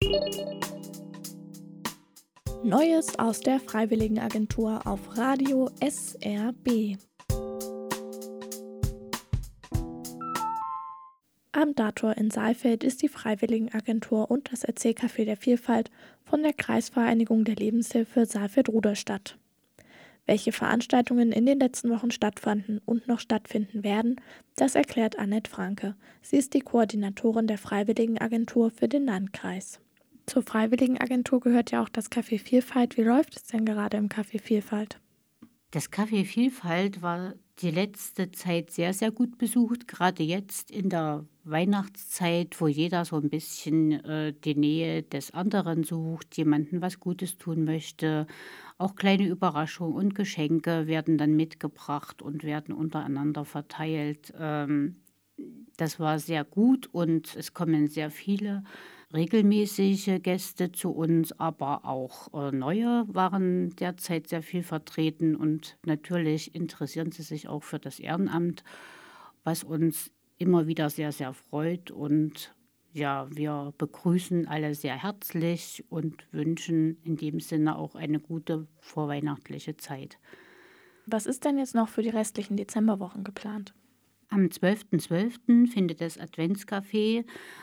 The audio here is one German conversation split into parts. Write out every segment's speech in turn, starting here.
Neues aus der Freiwilligenagentur auf Radio SRB. Am Dator in Saalfeld ist die Freiwilligenagentur und das Erzählcafé der Vielfalt von der Kreisvereinigung der Lebenshilfe Saalfeld-Ruderstadt. Welche Veranstaltungen in den letzten Wochen stattfanden und noch stattfinden werden, das erklärt Annette Franke. Sie ist die Koordinatorin der Freiwilligenagentur für den Landkreis. Zur Freiwilligenagentur gehört ja auch das Café Vielfalt. Wie läuft es denn gerade im Café Vielfalt? Das Café Vielfalt war die letzte Zeit sehr, sehr gut besucht, gerade jetzt in der Weihnachtszeit, wo jeder so ein bisschen die Nähe des anderen sucht, jemandem was Gutes tun möchte. Auch kleine Überraschungen und Geschenke werden dann mitgebracht und werden untereinander verteilt. Das war sehr gut und es kommen sehr viele regelmäßige Gäste zu uns, aber auch neue waren derzeit sehr viel vertreten und natürlich interessieren sie sich auch für das Ehrenamt, was uns immer wieder sehr, sehr freut. Und ja, wir begrüßen alle sehr herzlich und wünschen in dem Sinne auch eine gute vorweihnachtliche Zeit. Was ist denn jetzt noch für die restlichen Dezemberwochen geplant? Am 12.12. findet das Adventscafé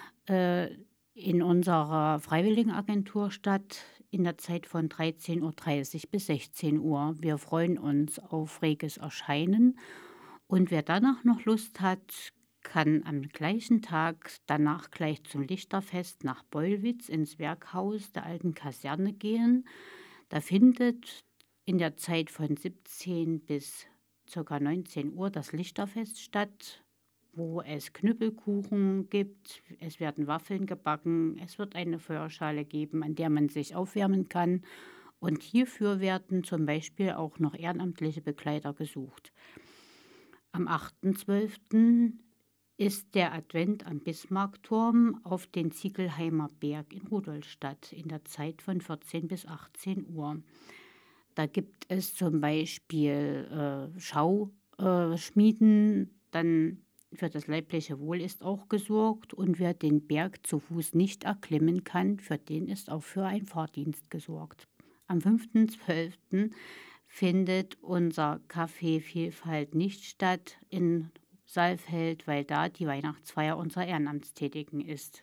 in unserer Freiwilligenagentur statt, in der Zeit von 13:30 Uhr bis 16 Uhr. Wir freuen uns auf reges Erscheinen und wer danach noch Lust hat, kann am gleichen Tag danach gleich zum Lichterfest nach Beulwitz ins Werkhaus der alten Kaserne gehen. Da findet in der Zeit von 17 bis ca. 19 Uhr das Lichterfest statt, wo es Knüppelkuchen gibt, es werden Waffeln gebacken, es wird eine Feuerschale geben, an der man sich aufwärmen kann. Und hierfür werden zum Beispiel auch noch ehrenamtliche Begleiter gesucht. Am 8.12. ist der Advent am Bismarckturm auf den Ziegelheimer Berg in Rudolstadt in der Zeit von 14 bis 18 Uhr. Da gibt es zum Beispiel Schauschmieden, dann für das leibliche Wohl ist auch gesorgt und wer den Berg zu Fuß nicht erklimmen kann, für den ist auch für einen Fahrdienst gesorgt. Am 5.12. findet unser Café Vielfalt nicht statt in Saalfeld, weil da die Weihnachtsfeier unserer Ehrenamtstätigen ist.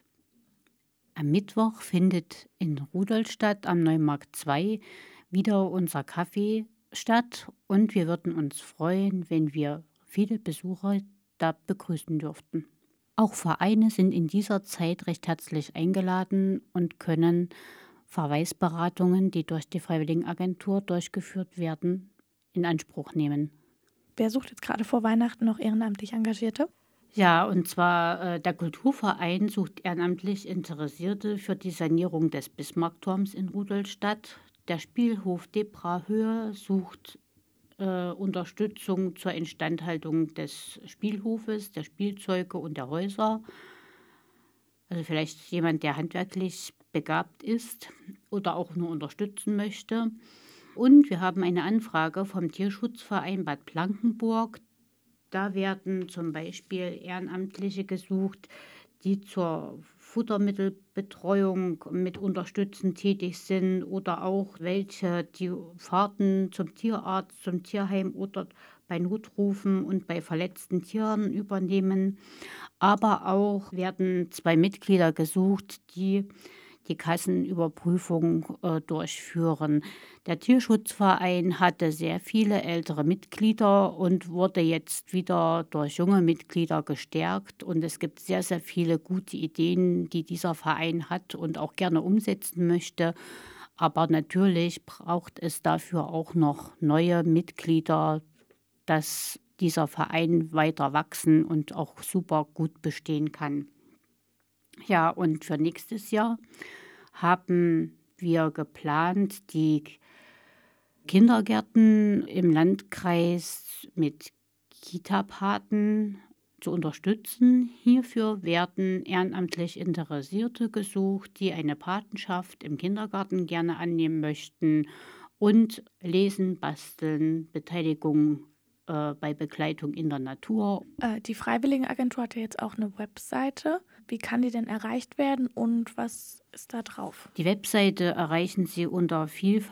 Am Mittwoch findet in Rudolstadt am Neumarkt 2 wieder unser Café statt und wir würden uns freuen, wenn wir viele Besucher da begrüßen dürften. Auch Vereine sind in dieser Zeit recht herzlich eingeladen und können Verweisberatungen, die durch die Freiwilligenagentur durchgeführt werden, in Anspruch nehmen. Wer sucht jetzt gerade vor Weihnachten noch ehrenamtlich Engagierte? Ja, und zwar der Kulturverein sucht ehrenamtlich Interessierte für die Sanierung des Bismarckturms in Rudolstadt. Der Spielhof Debrahöhe sucht Unterstützung zur Instandhaltung des Spielhofes, der Spielzeuge und der Häuser. Also vielleicht jemand, der handwerklich begabt ist oder auch nur unterstützen möchte. Und wir haben eine Anfrage vom Tierschutzverein Bad Blankenburg. Da werden zum Beispiel Ehrenamtliche gesucht, die zur Futtermittelbetreuung mit unterstützend tätig sind oder auch welche die Fahrten zum Tierarzt, zum Tierheim oder bei Notrufen und bei verletzten Tieren übernehmen. Aber auch werden 2 Mitglieder gesucht, die die Kassenüberprüfung durchführen. Der Tierschutzverein hatte sehr viele ältere Mitglieder und wurde jetzt wieder durch junge Mitglieder gestärkt. Und es gibt sehr, sehr viele gute Ideen, die dieser Verein hat und auch gerne umsetzen möchte. Aber natürlich braucht es dafür auch noch neue Mitglieder, dass dieser Verein weiter wachsen und auch super gut bestehen kann. Ja, und für nächstes Jahr haben wir geplant, die Kindergärten im Landkreis mit Kita-Paten zu unterstützen. Hierfür werden ehrenamtlich Interessierte gesucht, die eine Patenschaft im Kindergarten gerne annehmen möchten und Lesen, Basteln, Beteiligung bei Begleitung in der Natur. Die Freiwilligenagentur hat ja jetzt auch eine Webseite. Wie kann die denn erreicht werden und was ist da drauf? Die Webseite erreichen Sie unter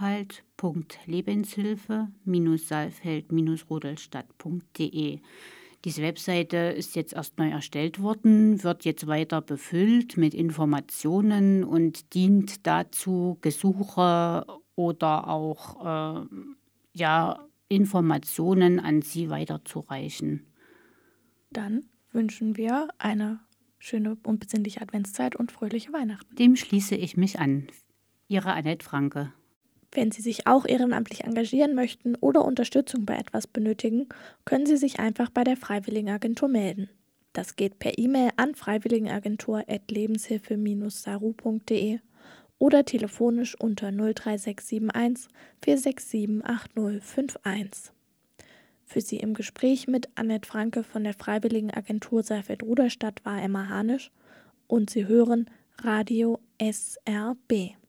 vielfalt.lebenshilfe-saalfeld-rudolstadt.de. Diese Webseite ist jetzt erst neu erstellt worden, wird jetzt weiter befüllt mit Informationen und dient dazu, Gesuche oder auch Informationen an Sie weiterzureichen. Dann wünschen wir eine schöne und besinnliche Adventszeit und fröhliche Weihnachten. Dem schließe ich mich an. Ihre Annette Franke. Wenn Sie sich auch ehrenamtlich engagieren möchten oder Unterstützung bei etwas benötigen, können Sie sich einfach bei der Freiwilligenagentur melden. Das geht per E-Mail an freiwilligenagentur@lebenshilfe-saru.de oder telefonisch unter 03671 467 8051. Für Sie im Gespräch mit Annette Franke von der Freiwilligenagentur Saalfeld-Ruderstadt war Emma Hanisch und Sie hören Radio SRB.